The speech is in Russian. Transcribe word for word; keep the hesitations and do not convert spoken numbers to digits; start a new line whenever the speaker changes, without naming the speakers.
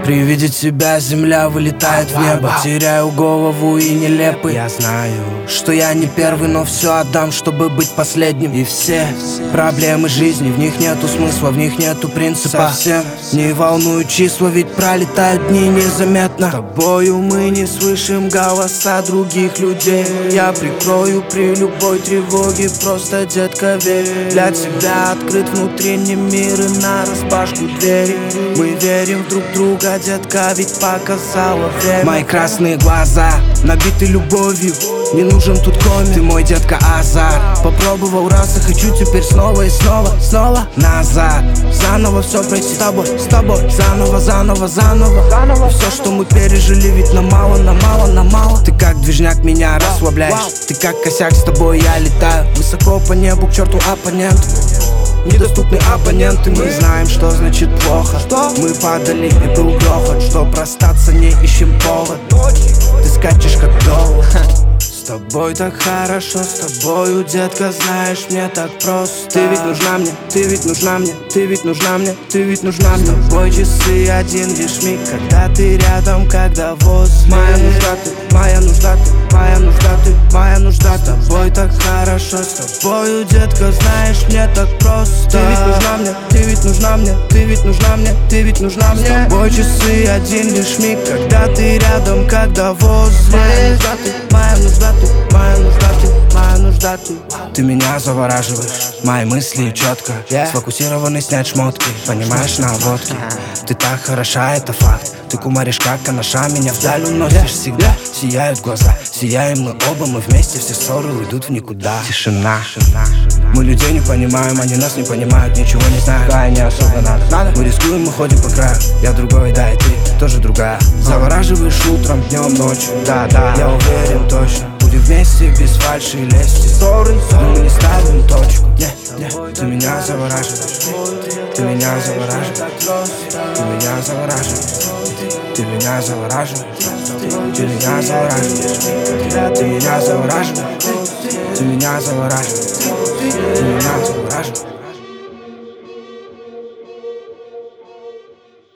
При виде тебя земля вылетает в небо. Теряю голову и нелепый. Я знаю, что я не первый, но все отдам, чтобы быть последним. И все проблемы жизни, в них нету смысла, в них нету принципа. Совсем не волнуют числа, ведь пролетают дни незаметно. С тобою мы не слышим голоса других людей. Я прикрою при любой тревоге, просто, детка, верь. Для тебя открыт внутренний мир и нараспашку двери. Мы верим друг в друга, детка, ведь показала время. Мои красные глаза набиты любовью, не нужен тут коммент. Ты мой, детка, азарт. Попробовал раз и хочу теперь снова и снова, снова назад. Заново все пройти с тобой, с тобой. Заново, заново, заново. Все, что мы пережили, ведь нам мало, нам мало, нам мало. Ты как движняк меня расслабляешь. Ты как косяк, с тобой я летаю высоко по небу, к черту оппонент. Недоступны абоненты, мы знаем, что значит плохо. Мы падали и был грохот, чтоб расстаться не ищем повод. Ты скачешь как доллар. С тобой так хорошо, с тобою, детка, знаешь, мне так просто. Ты ведь нужна мне, ты ведь нужна мне, ты ведь нужна мне, ты ведь нужна мне. С тобой часы один лишь миг, когда ты рядом, когда возле. Моя нужда ты, моя нужда ты, моя нужда ты, моя нужда. С тобой так хорошо, с тобою, детка, знаешь, мне так просто. Ты ведь нужна мне, ты ведь нужна мне, ты ведь нужна мне, ты ведь нужна мне. С тобой часы один лишь миг, когда ты рядом, когда возле. Моя нужда ты, моя нужда ты, моя нужда ты, моя нужда ты. Ты меня завораживаешь, мои мысли четко сфокусированы снять шмотки, понимаешь, наводки. Ты так хороша, это факт. Ты кумаришь как анаша, меня вдаль уносишь всегда. Сияют глаза, сияем мы оба, мы вместе, все ссоры уйдут в никуда. Тишина. Мы людей не понимаем, они нас не понимают, ничего не знают, да и не особо надо. Мы рискуем, мы ходим по краю, я другой, да и ты тоже другая. Завораживаешь утром, днем, ночью, да, да, я уверен точно. Будем вместе без фальши и лести. Ссоры, но мы не ставим точку. yeah, yeah. Ты меня завораживаешь, ты меня завораживаешь, ты меня завораживаешь, ты меня завораживаешь, ты меня завораживаешь, ты меня завораживаешь, ты меня завораживаешь, ты меня завораживаешь.